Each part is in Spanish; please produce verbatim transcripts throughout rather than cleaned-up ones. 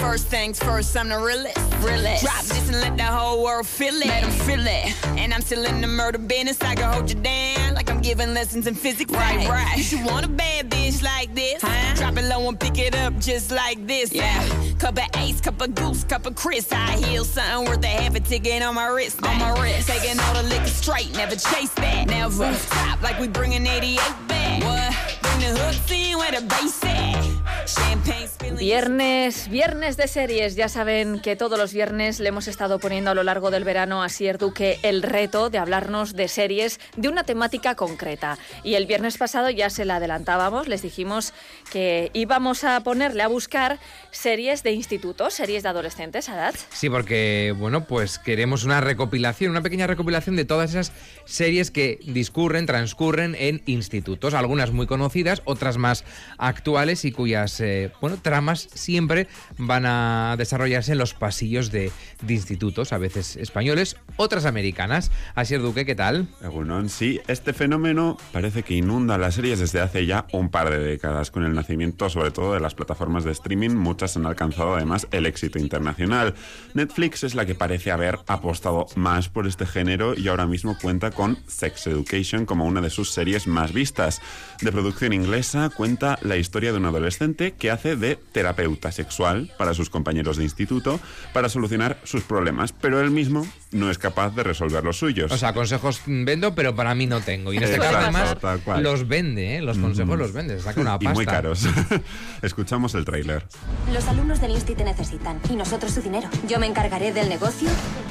First things first, I'm the realest. realest. Drop this and let the whole world feel it. Let them feel it. And I'm still in the murder business. I can hold you down like I'm giving lessons in physics. Right, right. You should want a bad bitch like this. Huh? Drop it low and pick it up just like this. Yeah. Cup of Ace, cup of Goose, cup of Chris. I heal something worth a half a ticket on my wrist. On my wrist. Taking all the liquor straight, never chase that. Never stop like we bringing eighty-eight back. What? Bring the hooks in where the bass at. Champagne spilling. Viernes, viernes de series. Ya saben que todos los viernes le hemos estado poniendo a lo largo del verano a Asier Duque el reto de hablarnos de series de una temática concreta. Y el viernes pasado ya se la adelantábamos, les dijimos que íbamos a ponerle a buscar series de institutos, series de adolescentes, Adat. Sí, porque, bueno, pues queremos una recopilación, una pequeña recopilación de todas esas series que discurren, transcurren en institutos, algunas muy conocidas, otras más actuales y cuyas, eh, bueno, tramas siempre van a desarrollarse en los pasillos de, de institutos, a veces españoles, otras americanas. Asier Duque, ¿qué tal? Bueno, sí, este fenómeno parece que inunda las series desde hace ya un par de décadas. Con el nacimiento, sobre todo, de las plataformas de streaming, muchas han alcanzado además el éxito internacional. Netflix es la que parece haber apostado más por este género y ahora mismo cuenta con Sex Education como una de sus series más vistas. De producción inglesa, cuenta la historia de un adolescente que hace de terapeuta sexual para sus compañeros de instituto para solucionar sus problemas, pero él mismo no es capaz de resolver los suyos. O sea, consejos vendo, pero para mí no tengo. Y en este caso, además, los vende, ¿eh? Los consejos mm. los vende, saca una pasta. Y muy caros. Escuchamos el tráiler. Los alumnos del Insti te necesitan y nosotros su dinero. Yo me encargaré del negocio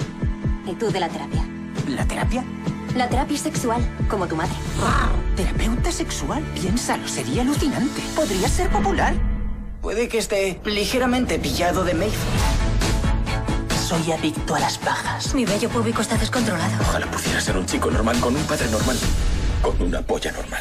y tú de la terapia. ¿La terapia? La terapia sexual, como tu madre. ¡Wow! ¿Terapeuta sexual? Piénsalo, sería alucinante. Podría ser popular. Puede que esté ligeramente pillado de Mayfield. Soy adicto a las pajas. Mi vello púbico está descontrolado. Ojalá pudiera ser un chico normal con un padre normal. Con una polla normal.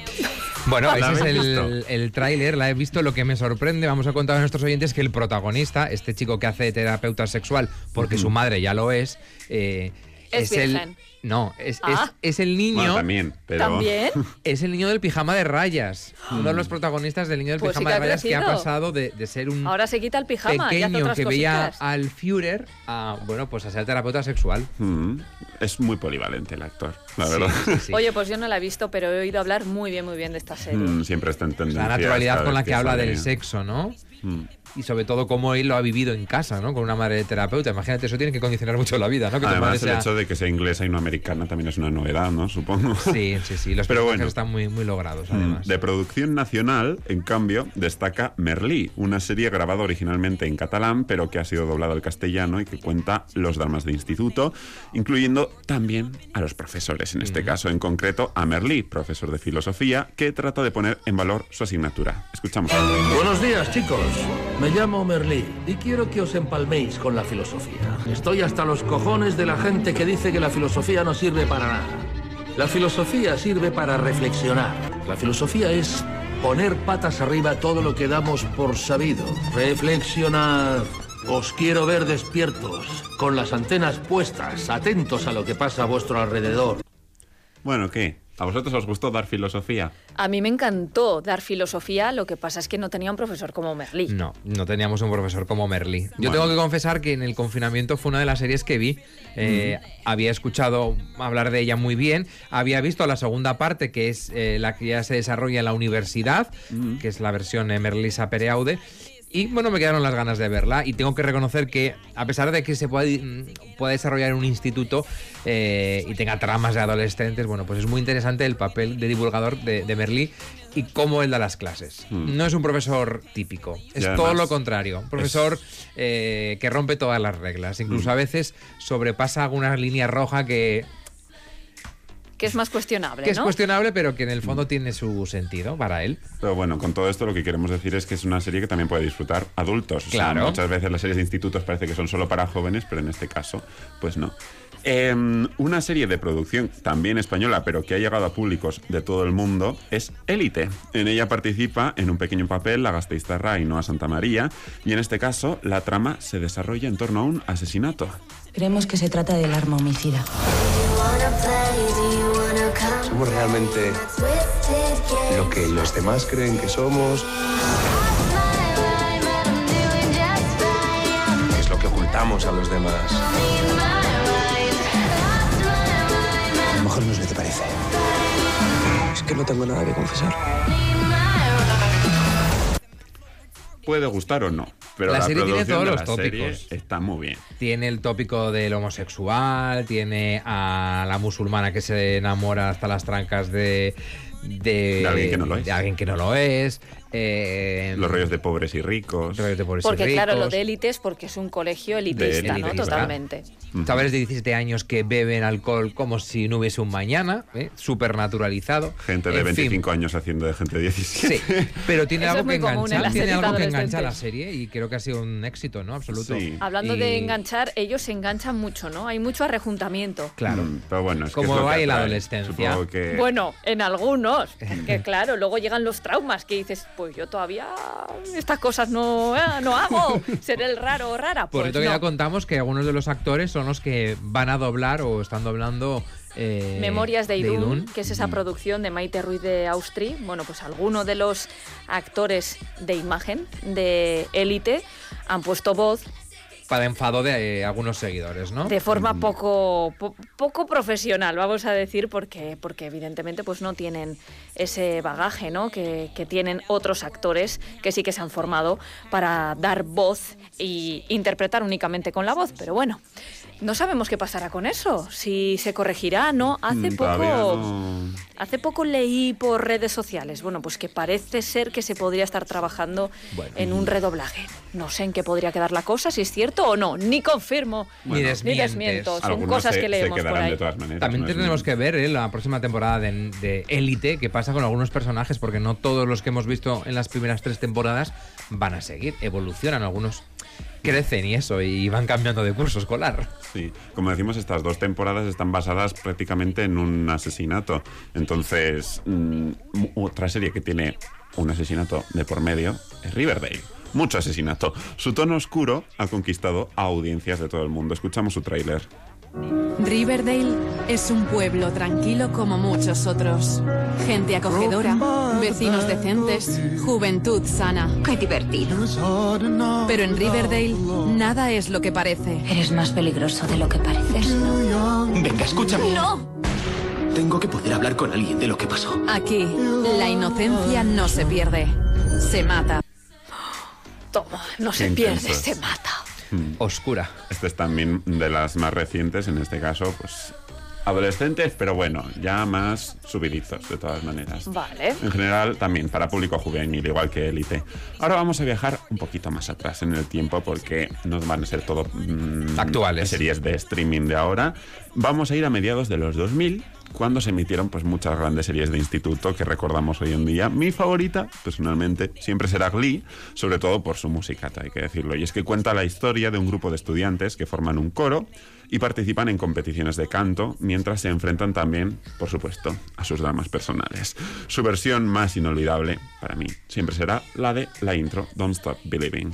Bueno, ese es el, el tráiler, la he visto. Lo que me sorprende, vamos a contar a nuestros oyentes, que el protagonista, este chico que hace terapeuta sexual, porque uh-huh. su madre ya lo es, eh, es, es el... No, es, ah. es, es el niño... Bueno, también, pero... ¿También? Es el niño del pijama de rayas. Uno de los protagonistas del niño del pues pijama sí de rayas crecido. que ha pasado de, de ser un Ahora se quita el pijama pequeño y hace otras que veía cositas. al Führer a, bueno, pues a ser terapeuta sexual. Mm, es muy polivalente el actor, la sí, verdad. Sí, sí. Oye, pues yo no la he visto, pero he oído hablar muy bien, muy bien de esta serie. Mm, siempre está en tendencia. La naturalidad con la que, que habla sale. del sexo, ¿no? Mm. Y sobre todo cómo él lo ha vivido en casa, ¿no? Con una madre terapeuta. Imagínate, eso tiene que condicionar mucho la vida, ¿no? Que Además, el sea... hecho de que sea inglesa y no americana también es una novedad, ¿no? Supongo. Sí, sí, sí. Los Pero personajes bueno, están muy, muy logrados, además. De producción nacional, en cambio, destaca Merlí, una serie grabada originalmente en catalán, pero que ha sido doblada al castellano y que cuenta los dramas de instituto, incluyendo también a los profesores, en este mm. caso en concreto a Merlí, profesor de filosofía, que trata de poner en valor su asignatura. Escuchamos. Buenos días, chicos. Me llamo Merlí y quiero que os empalméis con la filosofía. Estoy hasta los cojones de la gente que dice que la filosofía no sirve para nada. La filosofía sirve para reflexionar. La filosofía es poner patas arriba todo lo que damos por sabido. Reflexionar. Os quiero ver despiertos, con las antenas puestas, atentos a lo que pasa a vuestro alrededor. Bueno, ¿qué? ¿A vosotros os gustó dar filosofía? A mí me encantó dar filosofía, lo que pasa es que no tenía un profesor como Merlí. No, no teníamos un profesor como Merlí. Yo bueno. tengo que confesar que en el confinamiento fue una de las series que vi. Eh, mm. Había escuchado hablar de ella muy bien. Había visto la segunda parte, que es eh, la que ya se desarrolla en la universidad, mm. que es la versión eh, Merlí Sapereaude. Y bueno, me quedaron las ganas de verla y tengo que reconocer que, a pesar de que se pueda, pueda desarrollar en un instituto eh, y tenga tramas de adolescentes, bueno, pues es muy interesante el papel de divulgador de, de Merlí y cómo él da las clases. Mm. No es un profesor típico, es además, todo lo contrario. Un profesor es... eh, que rompe todas las reglas, incluso mm. a veces sobrepasa alguna línea roja que... Que es más cuestionable, Que es ¿no? cuestionable, pero que en el fondo tiene su sentido para él. Pero bueno, con todo esto lo que queremos decir es que es una serie que también puede disfrutar adultos. Claro. O sea, muchas veces las series de institutos parece que son solo para jóvenes, pero en este caso, pues no. Eh, una serie de producción también española, pero que ha llegado a públicos de todo el mundo, es Élite. En ella participa en un pequeño papel la Gasteiztarra Ainhoa Santamaría, y en este caso la trama se desarrolla en torno a un asesinato. Creemos que se trata del arma homicida. ¿Somos realmente lo que los demás creen que somos? dejamos a los demás. A lo mejor no es lo que te parece. Es que no tengo nada que confesar. Puede gustar o no, pero la, la serie tiene todos de los la tópicos. serie está muy bien. Tiene el tópico del homosexual, tiene a la musulmana que se enamora hasta las trancas de... De, de alguien que no lo es. De alguien que no lo es. Eh, los rollos de pobres y ricos. Rollos de pobres porque y ricos. claro, lo de élite es porque es un colegio elitista, ¿no? Totalmente. Chavales de diecisiete años que beben alcohol como si no hubiese un mañana, ¿eh? Súper naturalizado. Gente de en veinticinco fin. años haciendo de gente de diecisiete. Sí, pero tiene Eso algo es que muy común en enganchar, las tiene series algo que adolescentes. engancha a la serie y creo que ha sido un éxito, ¿no? Absoluto. Sí. Hablando y... de enganchar, ellos se enganchan mucho, ¿no? Hay mucho arrejuntamiento. Claro. Mm, pero bueno, es que como es lo va que en la atrae. adolescencia. Supongo que... Bueno, en algunos, que claro, luego llegan los traumas que dices, pues yo todavía estas cosas no, eh, no hago, seré el raro o rara. Por Pues cierto, que no. ya contamos que algunos de los actores son los que van a doblar o están doblando eh, Memorias de Idún, Idún. que es esa producción de Maite Ruiz de Austri. Bueno, pues algunos de los actores de imagen de Élite han puesto voz Para enfado de eh, algunos seguidores, ¿no? de forma poco po- poco profesional, vamos a decir, porque porque evidentemente pues no tienen ese bagaje, ¿no? que, que tienen otros actores que sí que se han formado para dar voz e interpretar únicamente con la voz, pero bueno, no sabemos qué pasará con eso, si se corregirá, ¿no? Hace Mm, poco todavía no. hace poco leí por redes sociales, bueno, pues que parece ser que se podría estar trabajando Bueno. en un redoblaje. No sé en qué podría quedar la cosa, si es cierto o no, ni confirmo, Ni ni desmientes. desmiento, son Algunos cosas se, que se leemos por quedarán ahí. de todas maneras. También no es tenemos un- que ver ¿eh? la próxima temporada de, de Élite, qué pasa con algunos personajes, porque no todos los que hemos visto en las primeras tres temporadas van a seguir, evolucionan, algunos crecen y eso, y van cambiando de curso escolar. Sí, como decimos, estas dos temporadas están basadas prácticamente en un asesinato. Entonces, mm, otra serie que tiene un asesinato de por medio es Riverdale. Mucho asesinato. Su tono oscuro ha conquistado a audiencias de todo el mundo. Escuchamos su tráiler. Riverdale es un pueblo tranquilo como muchos otros. Gente acogedora, vecinos decentes, juventud sana. Qué divertido. Pero en Riverdale nada es lo que parece. Eres más peligroso de lo que pareces. Venga, escúchame. ¡No! Tengo que poder hablar con alguien de lo que pasó. Aquí, la inocencia no se pierde, se mata. Toma, no Qué se pierde, intensos. se mata. Mm. Oscura. Este es también de las más recientes, en este caso, pues adolescentes, pero bueno, ya más subiditos, de todas maneras. Vale. En general, también para público juvenil, igual que Élite. Ahora vamos a viajar un poquito más atrás en el tiempo, porque no van a ser todo mm, Actuales. series de streaming de ahora. Vamos a ir a mediados de los dos mil, cuando se emitieron pues muchas grandes series de instituto que recordamos hoy en día. Mi favorita, personalmente, siempre será Glee, sobre todo por su música, hay que decirlo. Y es que cuenta la historia de un grupo de estudiantes que forman un coro y participan en competiciones de canto, mientras se enfrentan también, por supuesto, a sus dramas personales. Su versión más inolvidable, para mí, siempre será la de la intro Don't Stop Believing.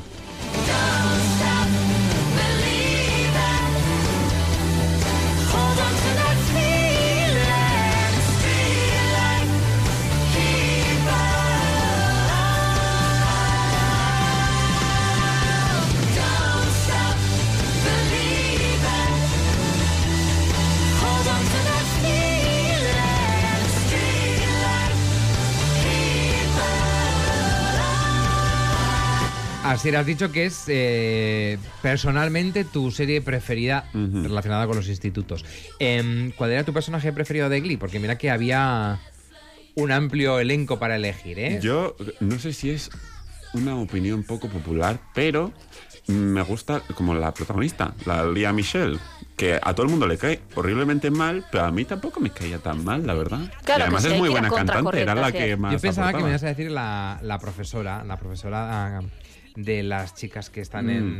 Así has dicho que es eh, personalmente tu serie preferida uh-huh. relacionada con los institutos. Eh, ¿Cuál era tu personaje preferido de Glee? Porque mira que había un amplio elenco para elegir, ¿eh? Yo no sé si es una opinión poco popular, pero me gusta como la protagonista, la Lea Michele, que a todo el mundo le cae horriblemente mal, pero a mí tampoco me caía tan mal, la verdad. Claro, y además que es sí, muy que era buena cantante, era la que más Yo pensaba aportaba. que me ibas a decir la, la profesora, la profesora de las chicas que están mm. en...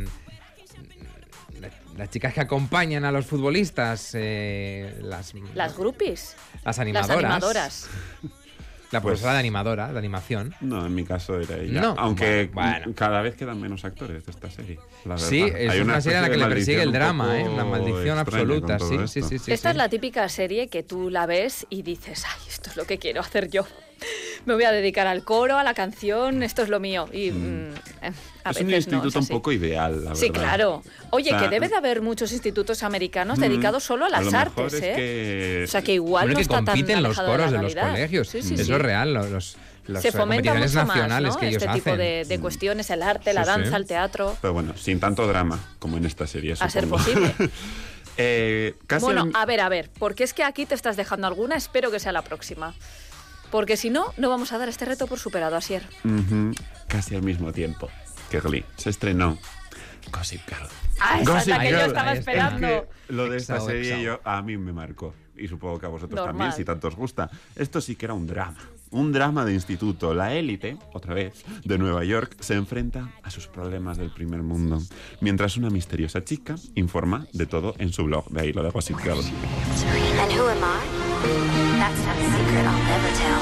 Las chicas que acompañan a los futbolistas, eh, las... Las groupies. Las animadoras. Las animadoras. La profesora pues, de animadora, de animación. No, en mi caso era ella. No, Aunque bueno, bueno. cada vez quedan menos actores de esta serie. La verdad. Sí, es Hay una, una serie a la que le persigue el drama, un ¿eh? Una maldición absoluta. Sí, sí, sí, sí, Esta sí. es la típica serie que tú la ves y dices, ay, esto es lo que quiero hacer yo. Me voy a dedicar al coro, a la canción, esto es lo mío. Y mm. Eh, a es un veces no, instituto es un así. poco ideal, la Sí, verdad. claro. Oye, O sea, que debe de haber muchos institutos americanos mm, dedicados solo a a las lo mejor artes, es ¿eh? que- O sea, que igual Bueno, no que está tan compiten los alejado de la coros de, los realidad. colegios. Sí, sí, Eso sí. es real. Los, los, las Se fomenta competiciones mucho más, nacionales ¿no? que ellos Este tipo hacen. de, de cuestiones, el arte, la Sí, danza, sí. el teatro. Pero bueno, sin tanto drama como en esta serie, A ser supongo. posible. eh, casi Bueno, al- a ver, a ver, porque es que aquí te estás dejando alguna, espero que sea la próxima. Porque si no, no vamos a dar este reto por superado, Asier. Ujú, casi al mismo tiempo que Glee. Se estrenó Gossip Girl. Ah, esa es la que yo estaba Es esperando. que lo de esta Exao, serie exao. yo, a mí me marcó. Y supongo que a vosotros Normal. también, si tanto os gusta. Esto sí que era un drama. Un drama de instituto. La élite, otra vez, de Nueva York, se enfrenta a sus problemas del primer mundo. Mientras una misteriosa chica informa de todo en su blog. De ahí lo de Gossip Girl. And who am I? That's not a secret I'll never tell.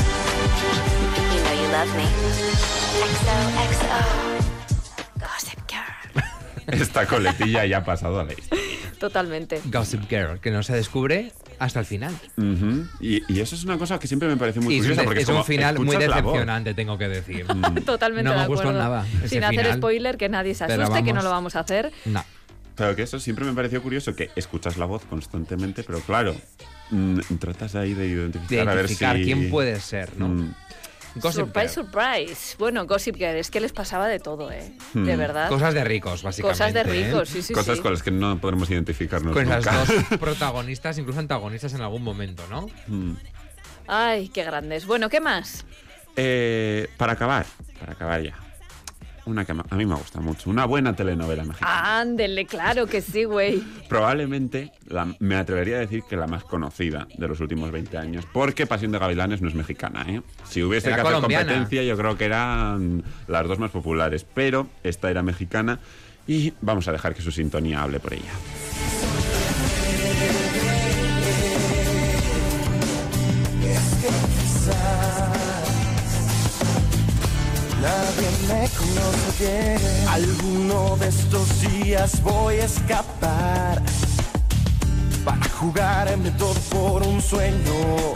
You know you love me. X O X O. Gossip Girl. Esta coletilla ya ha pasado a la historia. Totalmente. Gossip Girl, que no se descubre hasta el final. Ujú. y, y eso es una cosa que siempre me parece muy Y es un, curiosa. de- Porque es un como final muy escuchas la voz. decepcionante, tengo que decir. Totalmente No de me gustó acuerdo. nada ese Sin hacer final. spoiler, que nadie se Pero asuste, que no vamos. lo vamos a hacer. No. Pero que eso siempre me pareció curioso, que escuchas la voz constantemente, pero claro, mm, tratas ahí de identificar, De a ver identificar si... quién puede ser, ¿no? Mm, Gossip Surprise, Girl. surprise. Bueno, Gossip Girl, es que les pasaba de todo, ¿eh? De Hmm. verdad. Cosas de ricos, básicamente. Cosas de ¿eh? ricos, sí, sí, cosas sí. con las que no podremos identificarnos Con nunca. las dos protagonistas, incluso antagonistas en algún momento, ¿no? Mm. Ay, qué grandes. Bueno, ¿qué más? Eh, para acabar, para acabar ya. Una que ma- a mí me gusta mucho. Una buena telenovela mexicana. Ándele, claro que sí, güey. Probablemente la- me atrevería a decir que la más conocida de los últimos veinte años. Porque Pasión de Gavilanes no es mexicana, ¿eh? Si hubiese Era que hacer colombiana. competencia, yo creo que eran las dos más populares. Pero esta era mexicana y vamos a dejar que su sintonía hable por ella. Nadie me conoce bien. Alguno de estos días voy a escapar para jugarme todo por un sueño.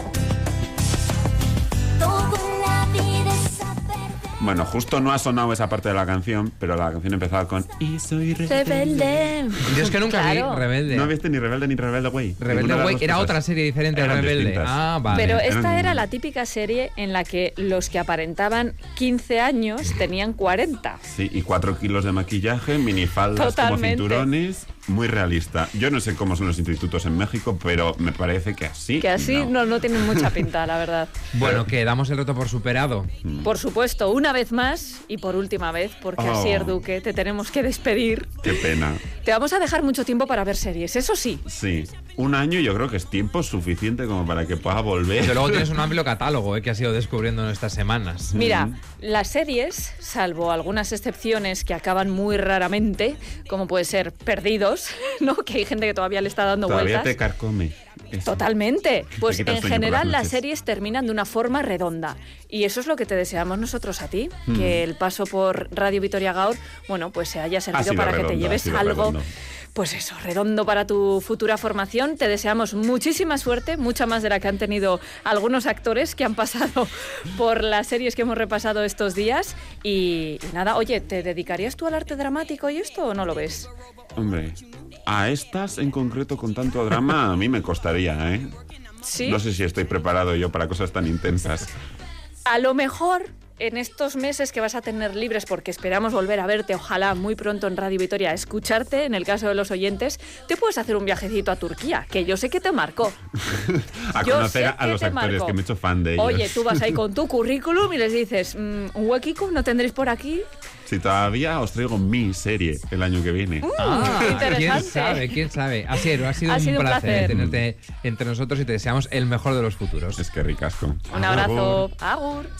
Todo en la vida es saber. Bueno, justo no ha sonado esa parte de la canción, pero la canción empezaba con Y soy rebelde. Rebelde. Yo es que nunca Claro. vi Rebelde. No viste ni Rebelde ni Rebelde Way. Rebelde Ninguna de las Way dos era cosas. otra serie diferente de Eran Rebelde. distintas. Ah, vale. Pero Eran- esta era la típica serie en la que los que aparentaban quince años tenían cuarenta. Sí, y cuatro kilos de maquillaje, minifaldas Totalmente. como cinturones, muy realista. Yo no sé cómo son los institutos en México, pero me parece que así. Que así no. no, no tienen mucha pinta, la verdad. Bueno, que damos el reto por superado. Por supuesto, una vez más y por última vez, porque Oh. Asier Duque, te tenemos que despedir. Qué pena. Te vamos a dejar mucho tiempo para ver series, eso sí. Sí, un año yo creo que es tiempo suficiente como para que pueda volver. Pero luego tienes un amplio catálogo, ¿eh? Que has ido descubriendo en estas semanas. Mira, las series, salvo algunas excepciones que acaban muy raramente, como puede ser Perdidos, ¿no? Que hay gente que todavía le está dando Todavía vueltas. te carcome. Eso. Totalmente. Pues quita el en sueño por general las las noches. series terminan de una forma redonda. Y eso es lo que te deseamos nosotros a ti. Mm. Que el paso por Radio Vitoria Gaur, bueno, pues se haya servido sido para que redondo, te ha lleves sido algo. redondo. Pues eso, redondo para tu futura formación. Te deseamos muchísima suerte, mucha más de la que han tenido algunos actores que han pasado por las series que hemos repasado estos días. Y, y nada, oye, ¿te dedicarías tú al arte dramático y esto o no lo ves? Hombre, a estas en concreto con tanto drama a mí me costaría, ¿eh? Sí. No sé si estoy preparado yo para cosas tan intensas. A lo mejor en estos meses que vas a tener libres, porque esperamos volver a verte, ojalá muy pronto en Radio Vitoria, a escucharte, en el caso de los oyentes, te puedes hacer un viajecito a Turquía, que yo sé que te marcó. A Yo conocer sé a, a que los te actores, marcó. que me he hecho fan de ellos. Oye, tú vas ahí con tu currículum y les dices, mm, ¿un huequico no tendréis por aquí? Si todavía os traigo mi serie el año que viene. Ah, qué interesante. quién sabe, quién sabe. Asier, ha sido, Ha un, sido un placer placer. tenerte entre nosotros y te deseamos el mejor de los futuros. Es que ricasco. Un abrazo. Agur.